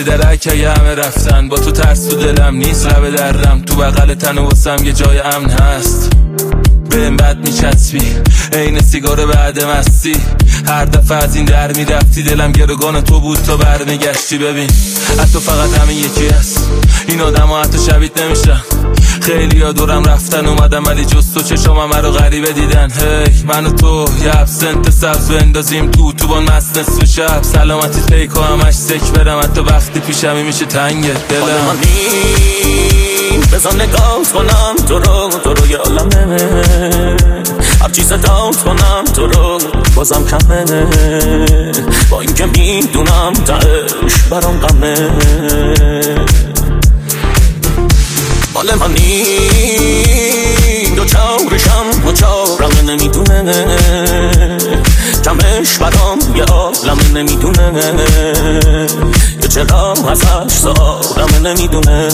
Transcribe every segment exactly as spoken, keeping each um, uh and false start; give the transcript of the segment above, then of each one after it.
درک اگه همه رفتن. با تو ترس تو دلم نیست، لب دردم تو بغل تن و واسم یه جای امن هست. بهم بد میچسبی عین سیگار بعد مستی. هر دفعه از این در میرفتی دلم گروگان تو بود تا برمیگشتی. ببین حتی فقط همین یکی هست، این آدم ها حتی شبیت نمیشن. خیلی ها دورم رفتن اومدم ولی جز تو چشام همه رو غریبه دیدن. هی من و تو یه ابسنت سبز بندازیم تو تو بان مست نصف شب. سلامتی پیکا همش سک برم حتی وقتی پیشمی میشه تنگ دلم. بزن نگاه کنم تو رو تو رو یه عالمه، هر چیز داد کنم تو رو بازم کمه. با اینکه میدونم تهش برام غمه، مال منی دو چارشم و چارم نمیدونه، کمش برام یه عالمه نمیدونه، یه چرا ازش سارم نمیدونه.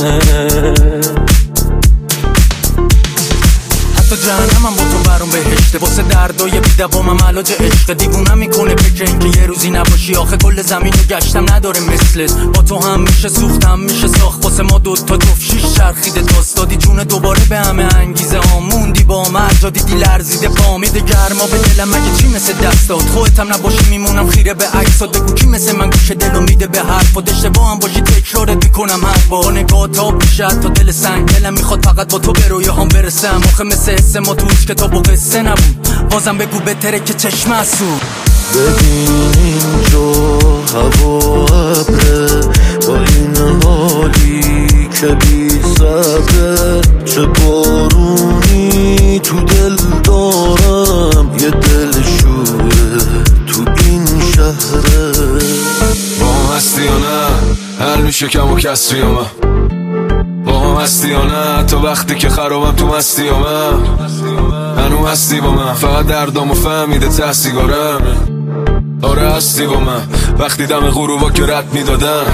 حتی جهنمم با تو برام بهشته، واسه دردای بی دوامم علاج عشق. دیوونم میکنه فکر اینکه یه روزی نباشی، آخه کل زمین رو گشتم نداره مثلت. با تو هم میشه سوخت هم میشه ساخت، واسه ما دوتا دفشیش چرخیده داست. دادی جون دوباره به همه انگیزه آموندی با من، جا دیدی لرزیده پامیده گرما به دلم. مگه چی مثل دستات خودتم نباشی میمونم خیره به عکسات. بگو کی مثل من گوش دلو میده به حرفات، اشتباه هم باشی تکرارت میکنم هر بار. نگاه تا پیشه تا دل سنگ، دلم میخواد فقط با تو به رویاهام برسم. آخه مثل حس ما توش کتاب و قصه نبود، بازم بگو بهتره که چشم اسود. ببین اینجا هوا ابره، با این حالی که بی صبره. چه بارونی تو دل دارم، یه دل شوره تو این شهره. با هم هستی یا نه حل میشه کم و کسری یا من. با هم هستی یا نه تا وقتی که خرابم تو مستی یا من. هنو هستی با من، فقط دردامو فهمیده ته سیگارم. آره هستی با من وقتی دم غروبا که رد میدادم.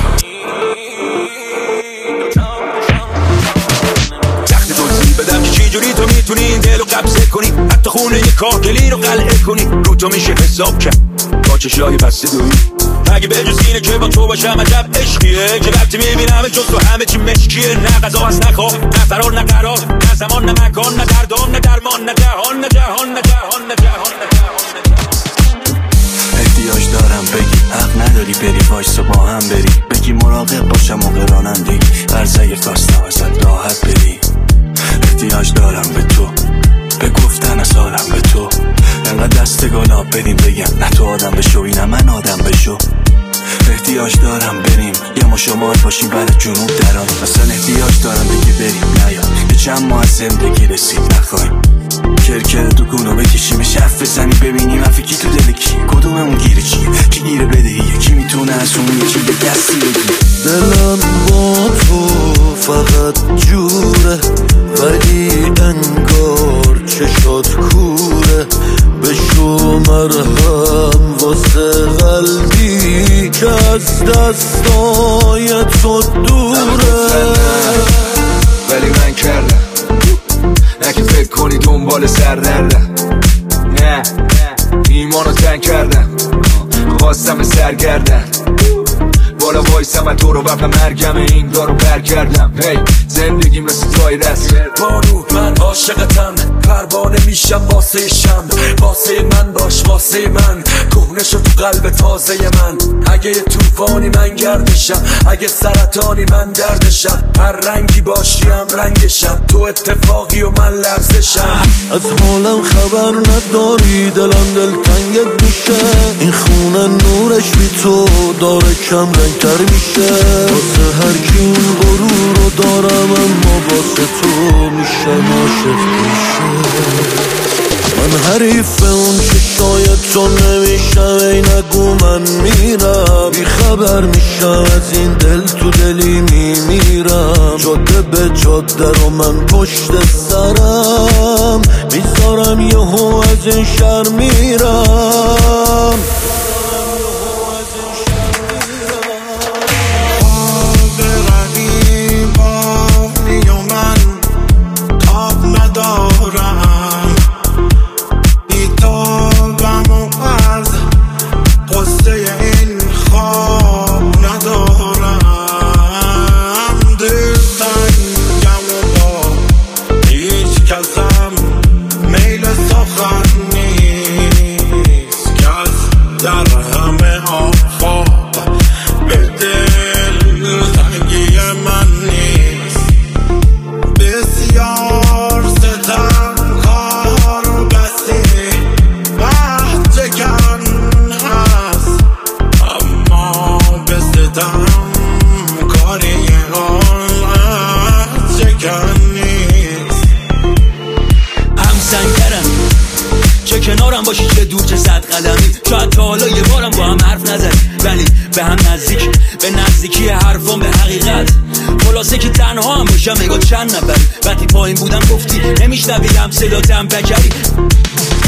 وقتی توضیح بدم که چی جوری تو میتونی این دلو قبضه کنی، حتی خونه یه کاکلی رو قلعه کنی. رو تو میشه حساب کرد با چشای بسته دوی. اگه به جز اینه که با تو باشم عجب عشقیه، که وقتی میبینم جز تو همه چی مشکیه. نه غذا هست نه خواب نه فرار نه قرار، نه زمان نه مکان نه دردان نه درمان نه جهان نه جهان نه جهان نه جهان نه جهان. احتیاج دارم بگی حق نداری بری وایسا با هم بری، بگی مراقب باشم موقع رانندگی، قرضه فاستم ازت راحت بری. احتیاج دارم به تو، به گفتن از حالم به تو، انقدر دست گلاب بدیم بگم نه تو آدم بشو اینم من آدم بشو. احتیاج دارم بریم یه ما شمال باشیم برای جنوب دران، اصلا احتیاج دارم بگی بریم نیاد یه چند ماه از زندگی رسید نخوایم کرکر تو کنو بکشیم شف بزنی ببینیم افی کی تو دل کی، کدوممون گیره چیه کی گیره بدهیه، کی میتونه از اون یکی به دستی بگی. دلم با تو فقط جوره ولی انگار چشات کوره، بشو مرهم واسه قلبی که از دستای تو دوره. ولی من کردم نه که فکر کنی دنبال سر نردم، نه ایمانو تنگ کردم خواستم سرگردن بالا وایسم تو رو وقت مرگم این دارو برگردم. هی زندگی مثل تایر است بانو من عاشقتم، پروانه میشم واسه شم، واسه من باش واسه من، کهنه شد تو قلب تازه من. اگه یه توفانی من گردشم، اگه سرطانی من دردشم، هر رنگی باشیم رنگشم، تو اتفاقی و من لرزشم. از حالم خبر نداری دلم دلتنگت میشه، این خونه نورش بی تو داره کم رنگ تر میشه. واسه هر کی این غرور رو دارم اما واسه تو میشم عاشق میشه. من حریف اون چشای تو نمیشم ای نگو من میرم، بی خبر میشم از این دل تو دلی میمیرم. جاده به جاده رو من پشت سرم میذارم یهو از این شهر میرم. این خواب ندارم باشی چه دور چه صد قدمی. شاید تا حالا یه بارم با هم حرف نزدیم ولی به هم نزدیک، به نزدیکی حرفان به حقیقت. خلاصه که تنها هم باشم نگاه چند نفر وقتی پایین بودم گفتی نمیشنوی هم صداتم بکری.